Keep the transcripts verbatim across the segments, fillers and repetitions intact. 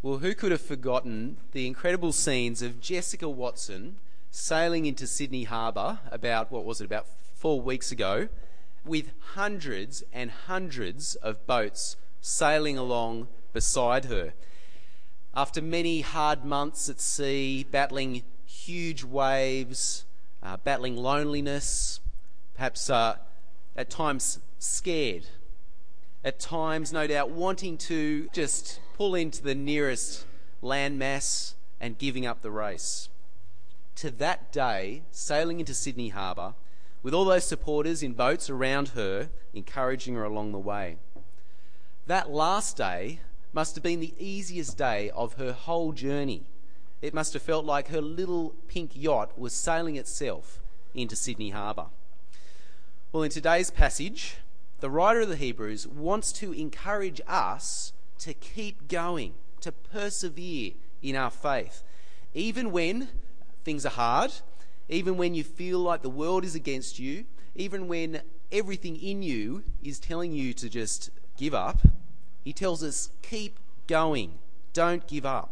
Well, who could have forgotten the incredible scenes of Jessica Watson sailing into Sydney Harbour about, what was it, about four weeks ago, with hundreds and hundreds of boats sailing along beside her. After many hard months at sea, battling huge waves, uh, battling loneliness, perhaps uh, at times scared, at times, no doubt, wanting to just pull into the nearest landmass and giving up the race. To that day, sailing into Sydney Harbour, with all those supporters in boats around her, encouraging her along the way. That last day must have been the easiest day of her whole journey. It must have felt like her little pink yacht was sailing itself into Sydney Harbour. Well, in today's passage, the writer of the Hebrews wants to encourage us to keep going, to persevere in our faith. Even when things are hard, even when you feel like the world is against you, even when everything in you is telling you to just give up, he tells us, keep going, don't give up.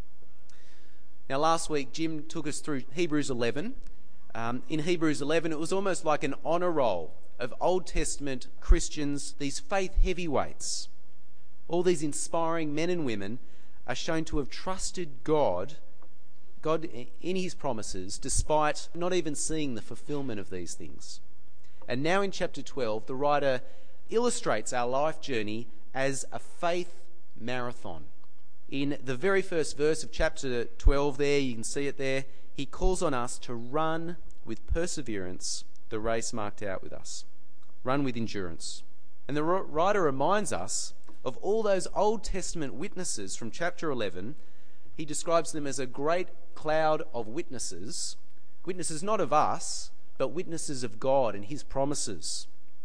Now, last week, Jim took us through Hebrews eleven. Um, in Hebrews eleven, it was almost like an honour roll of Old Testament Christians, these faith heavyweights. All these inspiring men and women are shown to have trusted God, God in his promises, despite not even seeing the fulfilment of these things. And now in chapter twelve, the writer illustrates our life journey as a faith marathon. In the very first verse of chapter twelve there, you can see it there, he calls on us to run with perseverance the race marked out with us. Run with endurance. And the writer reminds us of all those Old Testament witnesses from chapter eleven. He describes them as a great cloud of witnesses, witnesses not of us, but witnesses of God and his promises.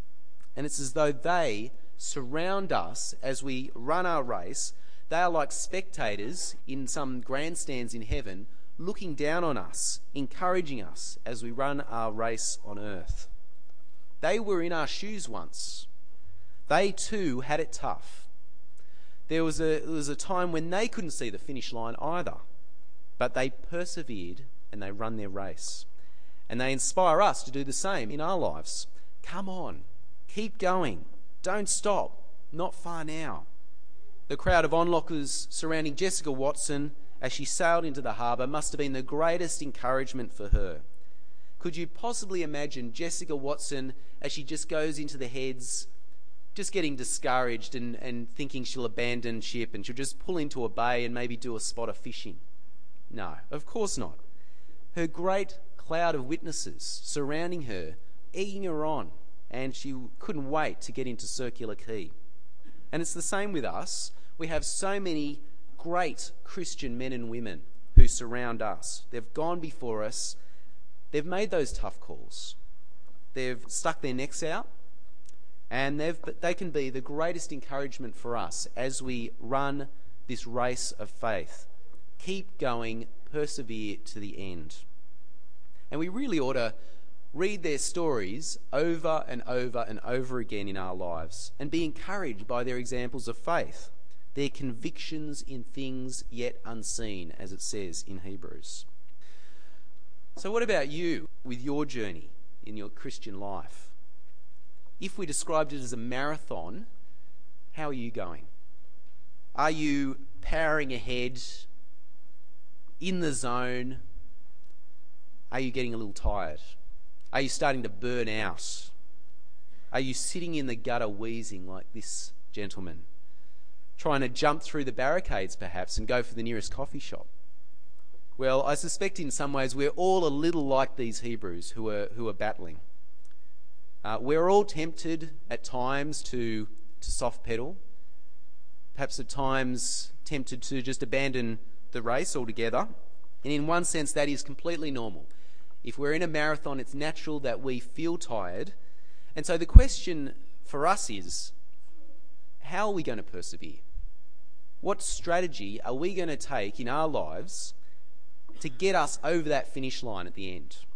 And it's as though they surround us as we run our race. They are like spectators in some grandstands in heaven, looking down on us, encouraging us as we run our race on earth. They were in our shoes once. They too had it tough. There was a, there was a time when they couldn't see the finish line either, but they persevered and they run their race. And they inspire us to do the same in our lives. Come on, keep going, don't stop, not far now. The crowd of onlookers surrounding Jessica Watson as she sailed into the harbour must have been the greatest encouragement for her. Could you possibly imagine Jessica Watson as she just goes into the heads, just getting discouraged and, and thinking she'll abandon ship and she'll just pull into a bay and maybe do a spot of fishing? No, of course not. Her great cloud of witnesses surrounding her, egging her on, and she couldn't wait to get into Circular Quay. And it's the same with us. We have so many great Christian men and women who surround us. They've gone before us. They've made those tough calls. They've stuck their necks out. And they've, they can be the greatest encouragement for us as we run this race of faith. Keep going, persevere to the end. And we really ought to read their stories over and over and over again in our lives and be encouraged by their examples of faith, their convictions in things yet unseen, as it says in Hebrews. So what about you with your journey in your Christian life? If we described it as a marathon, how are you going? Are you powering ahead, in the zone? Are you getting a little tired? Are you starting to burn out? Are you sitting in the gutter wheezing like this gentleman, trying to jump through the barricades perhaps and go for the nearest coffee shop? Well, I suspect in some ways we're all a little like these Hebrews who are who are battling. Uh, we're all tempted at times to, to soft pedal, perhaps at times tempted to just abandon the race altogether. And in one sense, that is completely normal. If we're in a marathon, it's natural that we feel tired. And so the question for us is, how are we going to persevere? What strategy are we going to take in our lives to get us over that finish line at the end?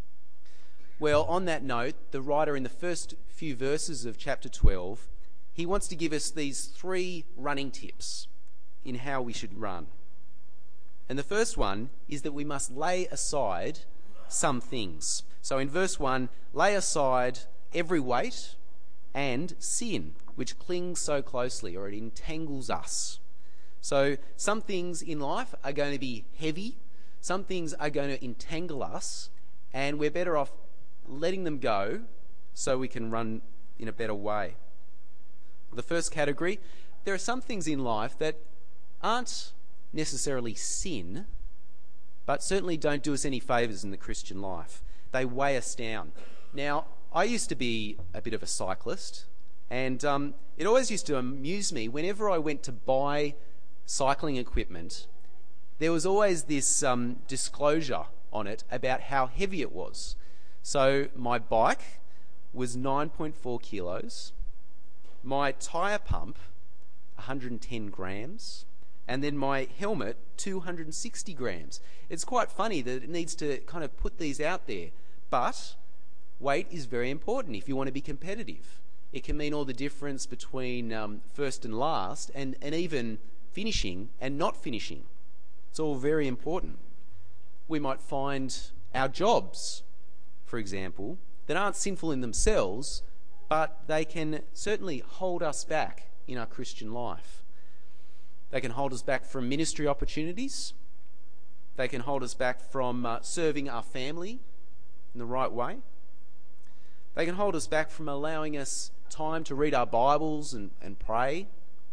Well, on that note, the writer in the first few verses of chapter twelve, he wants to give us these three running tips. in how we should run. And the first one is that we must lay aside some things. So in verse one, lay aside every weight and sin, which clings so closely, or it entangles us. So some things in life are going to be heavy, some things are going to entangle us, and we're better off letting them go so we can run in a better way. The first category, there are some things in life that aren't necessarily sin, but certainly don't do us any favours in the Christian life. They weigh us down. Now, I used to be a bit of a cyclist, and um, it always used to amuse me whenever I went to buy cycling equipment, there was always this um, disclosure on it about how heavy it was. So my bike was nine point four kilos, my tyre pump one hundred ten grams, and then my helmet two hundred sixty grams. It's quite funny that it needs to kind of put these out there, but weight is very important if you want to be competitive. It can mean all the difference between um, first and last, and, and even finishing and not finishing. It's all very important. We might find our jobs, for example, that aren't sinful in themselves, but they can certainly hold us back in our Christian life. They can hold us back from ministry opportunities. They can hold us back from uh, serving our family in the right way. They can hold us back from allowing us time to read our Bibles and, and pray.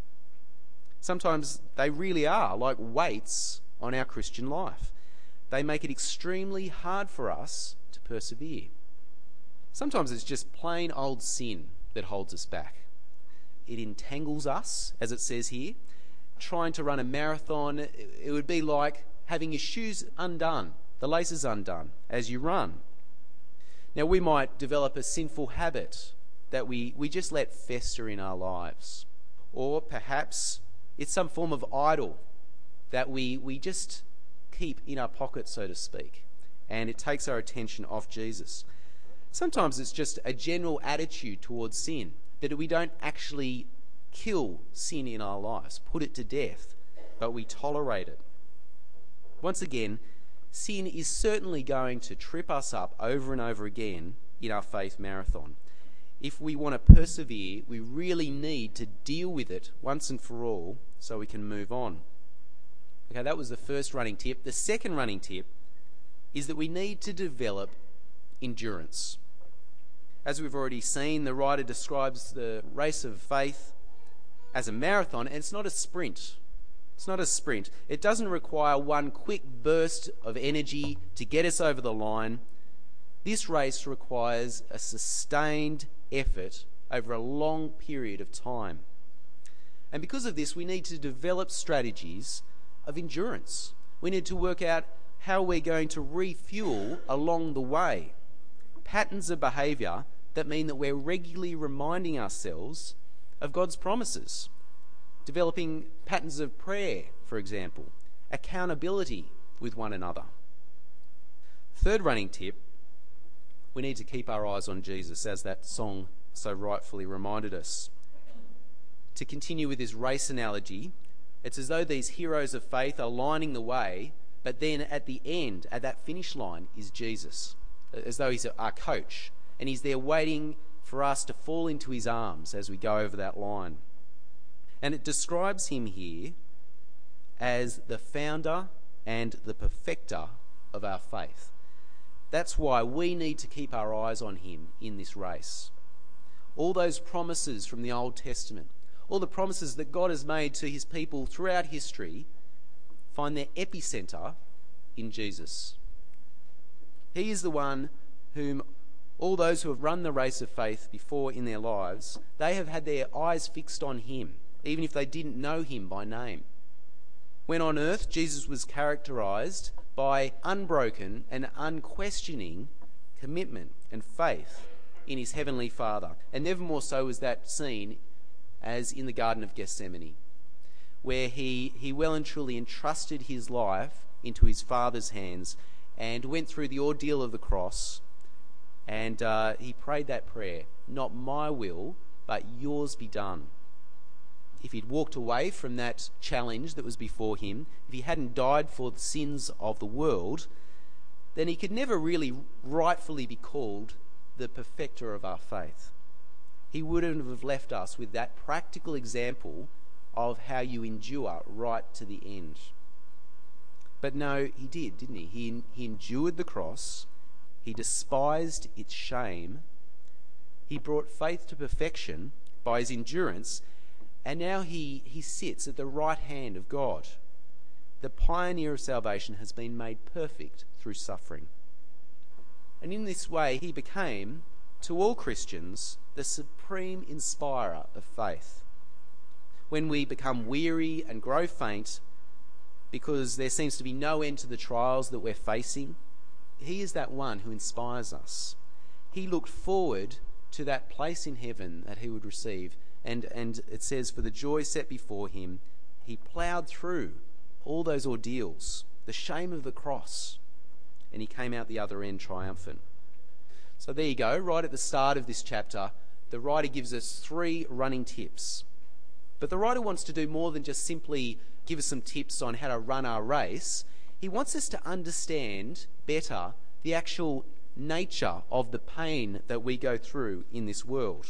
Sometimes they really are like weights on our Christian life. They make it extremely hard for us to persevere. Sometimes it's just plain old sin that holds us back. It entangles us, as it says here. Trying to run a marathon, it would be like having your shoes undone, the laces undone, as you run. Now, we might develop a sinful habit that we, we just let fester in our lives. Or perhaps it's some form of idol that we, we just keep in our pocket, so to speak, and it takes our attention off Jesus. Sometimes it's just a general attitude towards sin, that we don't actually kill sin in our lives, put it to death, but we tolerate it. Once again, sin is certainly going to trip us up over and over again in our faith marathon. If we want to persevere, we really need to deal with it once and for all so we can move on. Okay, that was the first running tip. The second running tip is that we need to develop endurance. As we've already seen, the writer describes the race of faith as a marathon, and it's not a sprint. It's not a sprint. It doesn't require one quick burst of energy to get us over the line. This race requires a sustained effort over a long period of time. And because of this, we need to develop strategies of endurance. We need to work out how we're going to refuel along the way. Patterns of behaviour that mean that we're regularly reminding ourselves of God's promises. Developing patterns of prayer, for example. Accountability with one another. Third running tip, we need to keep our eyes on Jesus, as that song so rightfully reminded us. To continue with this race analogy, it's as though these heroes of faith are lining the way, but then at the end, at that finish line, is Jesus, as though he's our coach, and he's there waiting for us to fall into his arms as we go over that line. And it describes him here as the founder and the perfecter of our faith. That's why we need to keep our eyes on him in this race. All those promises from the Old Testament, all the promises that God has made to his people throughout history, find their epicenter in Jesus. He is the one whom all those who have run the race of faith before in their lives, they have had their eyes fixed on him, even if they didn't know him by name. When on earth, Jesus was characterized by unbroken and unquestioning commitment and faith in his heavenly Father. And never more so was that seen as in the Garden of Gethsemane, where he, he well and truly entrusted his life into his Father's hands and went through the ordeal of the cross, and uh, he prayed that prayer, not my will, but yours be done. if he'd walked away from that challenge that was before him, if he hadn't died for the sins of the world, then he could never really rightfully be called the perfecter of our faith. He wouldn't have left us with that practical example of how you endure right to the end. But no, he did, didn't he? He, he endured the cross. He despised its shame. He brought faith to perfection by his endurance, and now he, he sits at the right hand of God. The pioneer of salvation has been made perfect through suffering. And in this way, he became, to all Christians, the supreme inspirer of faith. When we become weary and grow faint because there seems to be no end to the trials that we're facing, he is that one who inspires us. He looked forward to that place in heaven that he would receive. And, and it says, for the joy set before him, he ploughed through all those ordeals, the shame of the cross, and he came out the other end triumphant. So there you go, right at the start of this chapter, the writer gives us three running tips. But the writer wants to do more than just simply give us some tips on how to run our race. He wants us to understand better the actual nature of the pain that we go through in this world.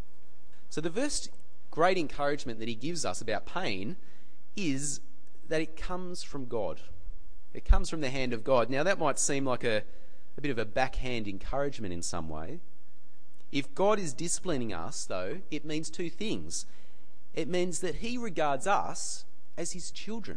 So the first great encouragement that he gives us about pain is that it comes from God. It comes from the hand of God. Now that might seem like a, a bit of a backhand encouragement in some way. If God is disciplining us, though, it means two things. It means that he regards us as his children.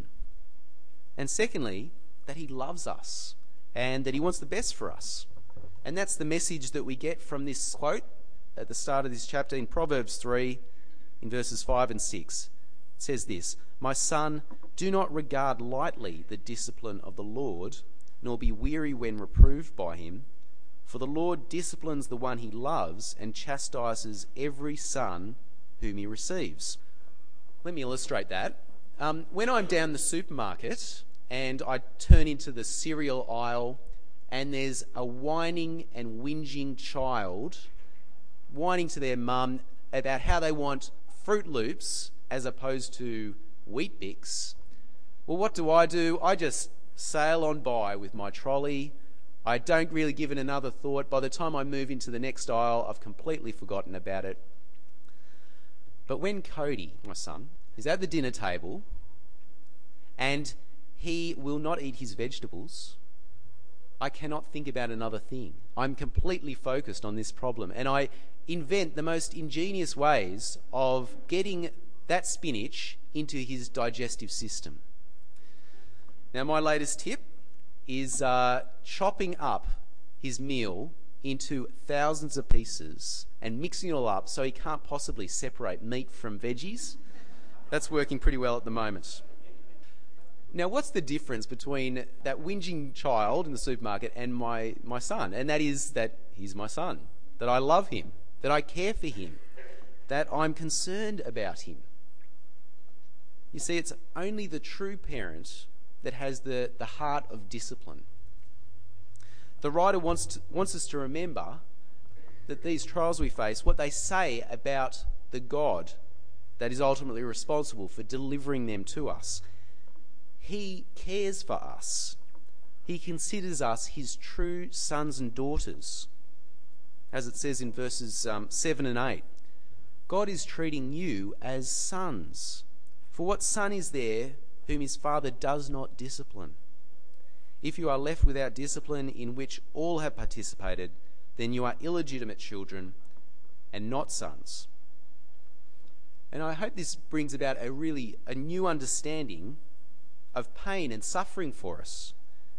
And secondly, that he loves us and that he wants the best for us. And that's the message that we get from this quote at the start of this chapter in Proverbs three, in verses five and six. It says this, "My son, do not regard lightly the discipline of the Lord, nor be weary when reproved by him. For the Lord disciplines the one he loves and chastises every son whom he receives." Let me illustrate that. Um, when I'm down the supermarket and I turn into the cereal aisle and there's a whining and whinging child whining to their mum about how they want Fruit Loops as opposed to Wheat Bix, well, what do I do? I just sail on by with my trolley. I don't really give it another thought. By the time I move into the next aisle, I've completely forgotten about it. But when Cody, my son, is at the dinner table and he will not eat his vegetables, I cannot think about another thing. I'm completely focused on this problem, and I invent the most ingenious ways of getting that spinach into his digestive system. Now, my latest tip is uh, chopping up his meal into thousands of pieces and mixing it all up so he can't possibly separate meat from veggies. That's working pretty well at the moment. Now, what's the difference between that whinging child in the supermarket and my, my son? And that is that he's my son, that I love him, that I care for him, that I'm concerned about him. You see, it's only the true parent that has the, the heart of discipline. The writer wants to, wants us to remember that these trials we face, what they say about the God that is ultimately responsible for delivering them to us. He cares for us. He considers us his true sons and daughters. As it says in verses um, seven and eight, God is treating you as sons. For what son is there whom his father does not discipline? If you are left without discipline in which all have participated, then you are illegitimate children and not sons. And I hope this brings about a really a new understanding of pain and suffering for us.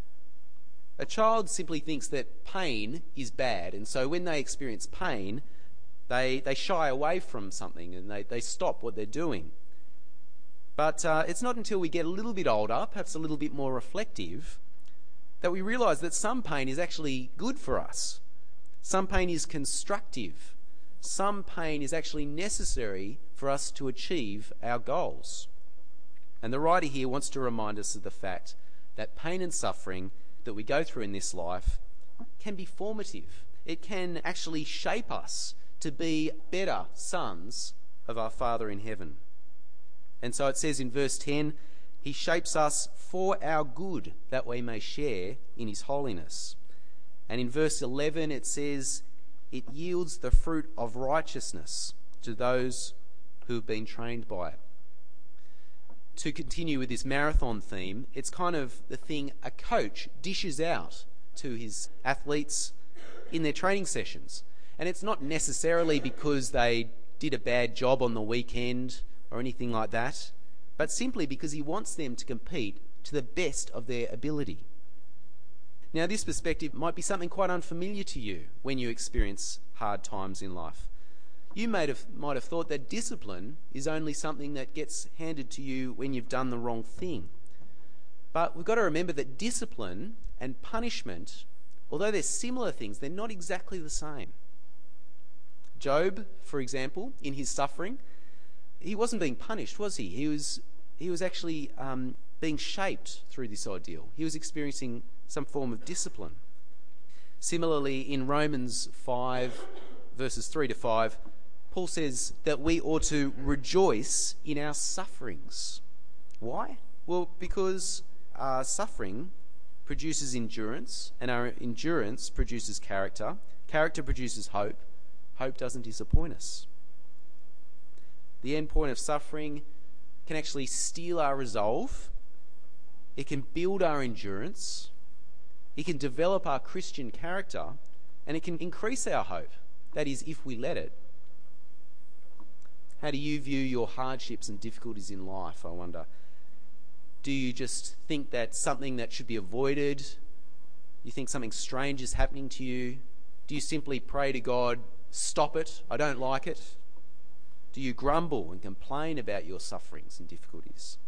A child simply thinks that pain is bad, and so when they experience pain, they, they shy away from something and they, they stop what they're doing. But uh, it's not until we get a little bit older, perhaps a little bit more reflective, that we realise that some pain is actually good for us. Some pain is constructive. Some pain is actually necessary for us to achieve our goals. And the writer here wants to remind us of the fact that pain and suffering that we go through in this life can be formative. It can actually shape us to be better sons of our Father in heaven. And so it says in verse ten, he shapes us for our good, that we may share in his holiness. And in verse eleven it says, it yields the fruit of righteousness to those who have been trained by it. To continue with this marathon theme, it's kind of the thing a coach dishes out to his athletes in their training sessions. And it's not necessarily because they did a bad job on the weekend or anything like that, but simply because he wants them to compete to the best of their ability. Now, this perspective might be something quite unfamiliar to you when you experience hard times in life. You might have, might have thought that discipline is only something that gets handed to you when you've done the wrong thing. But we've got to remember that discipline and punishment, although they're similar things, they're not exactly the same. Job, for example, in his suffering, he wasn't being punished, was he? He was, he was actually um, being shaped through this ordeal. He was experiencing some form of discipline. Similarly, in Romans five, verses three to five, Paul says that we ought to rejoice in our sufferings. Why? Well, because our suffering produces endurance, and our endurance produces character. Character produces hope. Hope doesn't disappoint us. The end point of suffering can actually steel our resolve. It can build our endurance. It can develop our Christian character, and it can increase our hope. That is, if we let it. How do you view your hardships and difficulties in life, I wonder? Do you just think that's something that should be avoided? You think something strange is happening to you? Do you simply pray to God, stop it, I don't like it? Do you grumble and complain about your sufferings and difficulties?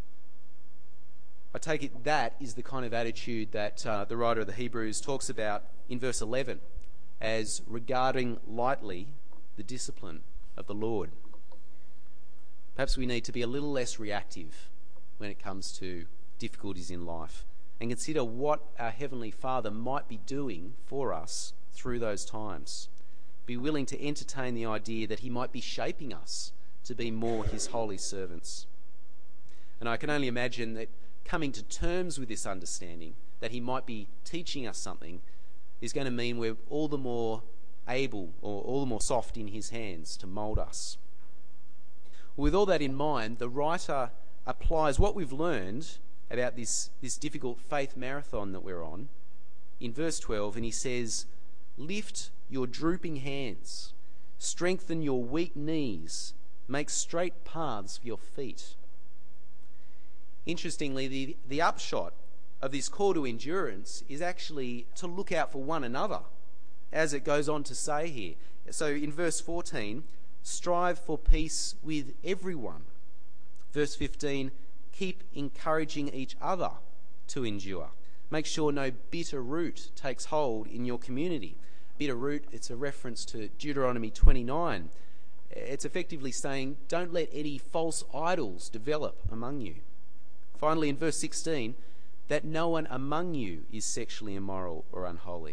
I take it that is the kind of attitude that uh, the writer of the Hebrews talks about in verse eleven as regarding lightly the discipline of the Lord. Perhaps we need to be a little less reactive when it comes to difficulties in life and consider what our Heavenly Father might be doing for us through those times. Be willing to entertain the idea that he might be shaping us to be more his holy servants. And I can only imagine that coming to terms with this understanding that he might be teaching us something is going to mean we're all the more able or all the more soft in his hands to mould us. With all that in mind, the writer applies what we've learned about this, this difficult faith marathon that we're on in verse twelve, and he says, lift your drooping hands, strengthen your weak knees, make straight paths for your feet. Interestingly, the, the upshot of this call to endurance is actually to look out for one another, as it goes on to say here. So in verse fourteen, strive for peace with everyone. Verse fifteen, keep encouraging each other to endure. Make sure no bitter root takes hold in your community. Bitter root, it's a reference to Deuteronomy twenty-nine. It's effectively saying, don't let any false idols develop among you. Finally, in verse sixteen, that no one among you is sexually immoral or unholy.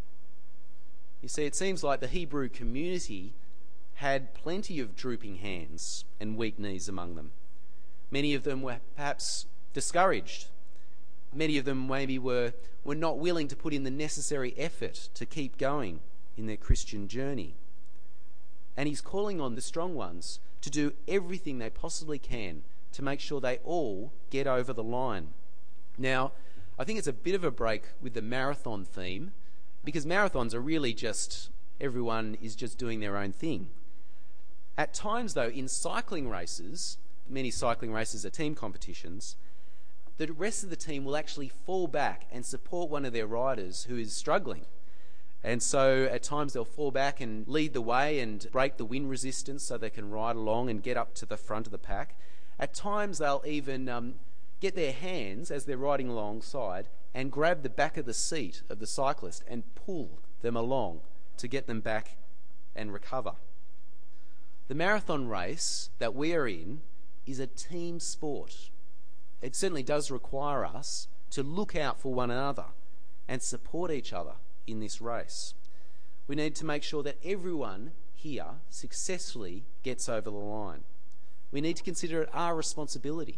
You see, it seems like the Hebrew community had plenty of drooping hands and weak knees among them. Many of them were perhaps discouraged. Many of them maybe were, were not willing to put in the necessary effort to keep going in their Christian journey. And he's calling on the strong ones to do everything they possibly can to make sure they all get over the line. Now, I think it's a bit of a break with the marathon theme, because marathons are really just everyone is just doing their own thing. At times, though, in cycling races, many cycling races are team competitions, the rest of the team will actually fall back and support one of their riders who is struggling. And so at times they'll fall back and lead the way and break the wind resistance so they can ride along and get up to the front of the pack. At times they'll even um, get their hands, as they're riding alongside, and grab the back of the seat of the cyclist and pull them along to get them back and recover. The marathon race that we are in is a team sport. It certainly does require us to look out for one another and support each other in this race. We need to make sure that everyone here successfully gets over the line. We need to consider it our responsibility.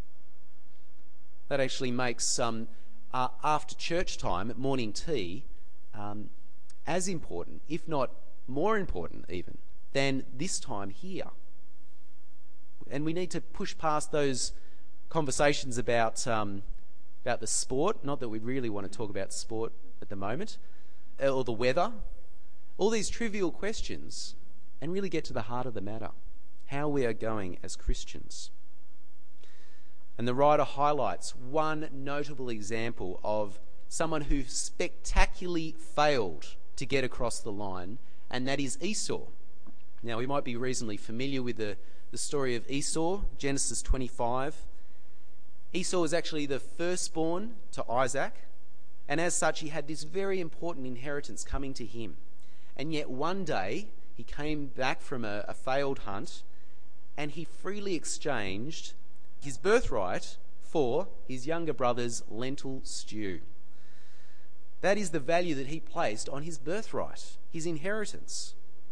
That actually makes um, uh, after church time at morning tea um, as important, if not more important even, than this time here. And we need to push past those conversations about um, about the sport, not that we really want to talk about sport at the moment, or the weather, all these trivial questions, and really get to the heart of the matter, how we are going as Christians. And the writer highlights one notable example of someone who spectacularly failed to get across the line, and that is Esau. Now, we might be reasonably familiar with the, the story of Esau, Genesis twenty-five. Esau was actually the firstborn to Isaac, and as such he had this very important inheritance coming to him. And yet one day he came back from a, a failed hunt, and he freely exchanged his birthright for his younger brother's lentil stew. That is the value that he placed on his birthright, his inheritance.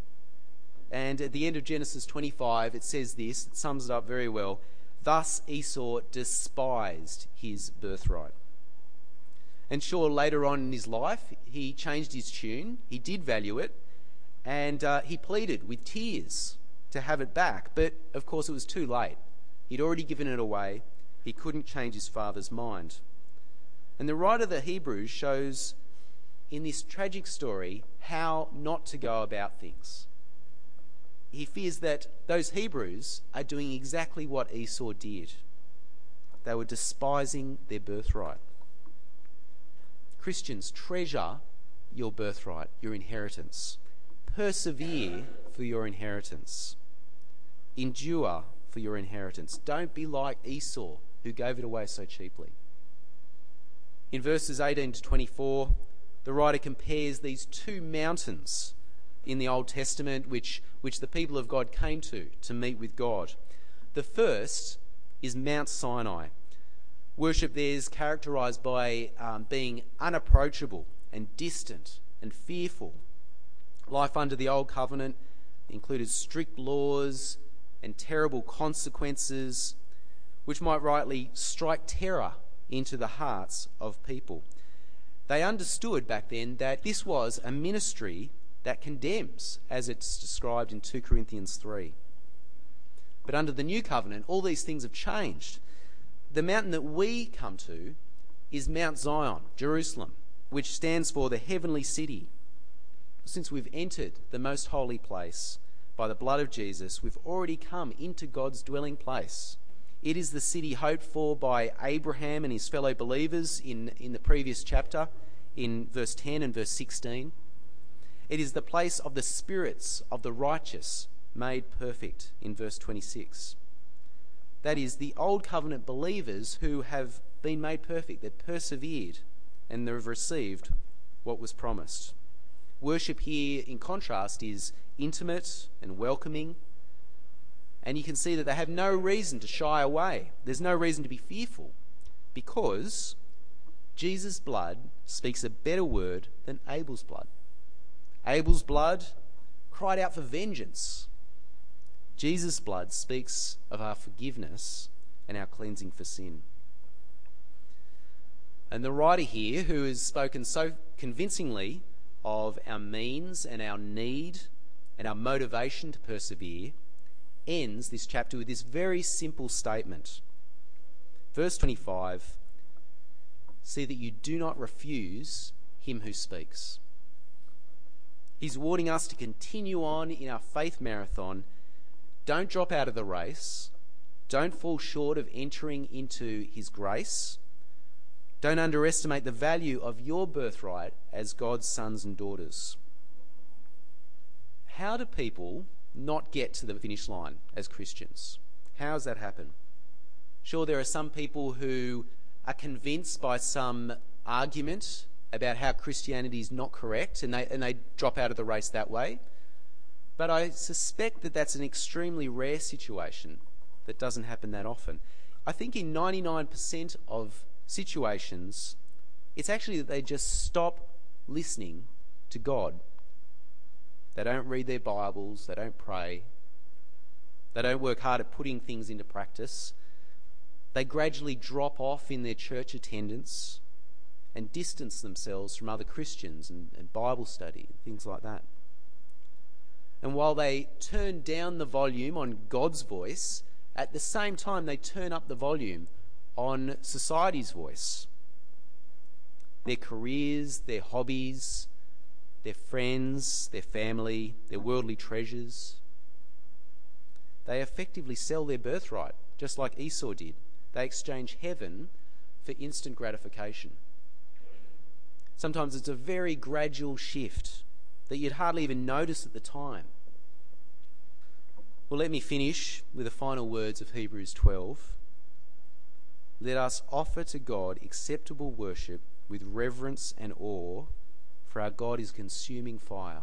And at the end of Genesis twenty-five, it says this, it sums it up very well. Thus Esau despised his birthright. And sure, later on in his life, he changed his tune, he did value it, and uh, he pleaded with tears to have it back. But, of course, it was too late. He'd already given it away. He couldn't change his father's mind. And the writer of the Hebrews shows in this tragic story how not to go about things. He fears that those Hebrews are doing exactly what Esau did. They were despising their birthright. Christians, treasure your birthright, your inheritance. Persevere for your inheritance. Endure for your inheritance. Don't be like Esau, who gave it away so cheaply. In verses eighteen to twenty-four, the writer compares these two mountains in the Old Testament which, which the people of God came to to meet with God. The first is Mount Sinai. Worship there is characterised by um, being unapproachable and distant and fearful. Life under the Old Covenant included strict laws and terrible consequences, which might rightly strike terror into the hearts of people. They understood back then that this was a ministry that condemns, as it's described in two Corinthians three. But under the New Covenant, all these things have changed. The mountain that we come to is Mount Zion, Jerusalem, which stands for the heavenly city. Since we've entered the most holy place by the blood of Jesus, we've already come into God's dwelling place. It is the city hoped for by Abraham and his fellow believers in, in the previous chapter, in verse ten and verse sixteen. It is the place of the spirits of the righteous made perfect in verse twenty-six. That is, the Old Covenant believers who have been made perfect, they've persevered, and they've received what was promised. Worship here, in contrast, is intimate and welcoming, and you can see that they have no reason to shy away. There's no reason to be fearful, because Jesus' blood speaks a better word than Abel's blood. Abel's blood cried out for vengeance. Jesus' blood speaks of our forgiveness and our cleansing for sin. And the writer here, who has spoken so convincingly of our means and our need and our motivation to persevere, ends this chapter with this very simple statement. Verse twenty-five, see that you do not refuse him who speaks. He's warning us to continue on in our faith marathon. Don't drop out of the race. Don't fall short of entering into his grace. Don't underestimate the value of your birthright as God's sons and daughters. How do people not get to the finish line as Christians? How does that happen? Sure, there are some people who are convinced by some argument about how Christianity is not correct, and they and they drop out of the race that way. But I suspect that that's an extremely rare situation that doesn't happen that often. I think in ninety-nine percent of situations, it's actually that they just stop listening to God. They don't read their Bibles, they don't pray. they don't work hard at putting things into practice, they gradually drop off in their church attendance and distance themselves from other Christians and, and Bible study and things like that. And while they turn down the volume on God's voice, at the same time they turn up the volume on society's voice. Their careers, their hobbies, their friends, their family, their worldly treasures. They effectively sell their birthright, just like Esau did. They exchange heaven for instant gratification. Sometimes it's a very gradual shift that you'd hardly even notice at the time. Well, let me finish with the final words of Hebrews twelve. Let us offer to God acceptable worship with reverence and awe, for our God is consuming fire.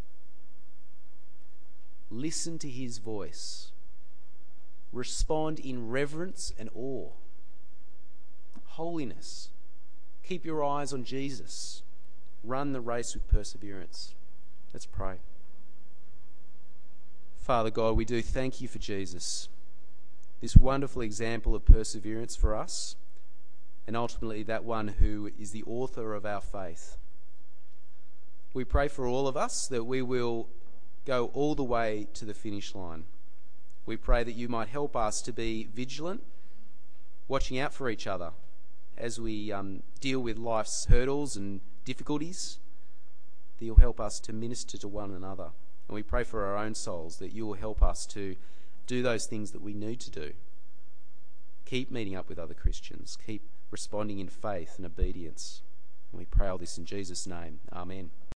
Listen to his voice. Respond in reverence and awe. Holiness. Keep your eyes on Jesus. Run the race with perseverance. Let's pray. Father God, we do thank you for Jesus, this wonderful example of perseverance for us, and ultimately that one who is the author of our faith. We pray for all of us that we will go all the way to the finish line. We pray that you might help us to be vigilant, watching out for each other as we um, deal with life's hurdles and difficulties, that you'll help us to minister to one another. And we pray for our own souls that you will help us to do those things that we need to do. Keep meeting up with other Christians. Keep responding in faith and obedience. And we pray all this in Jesus' name. Amen.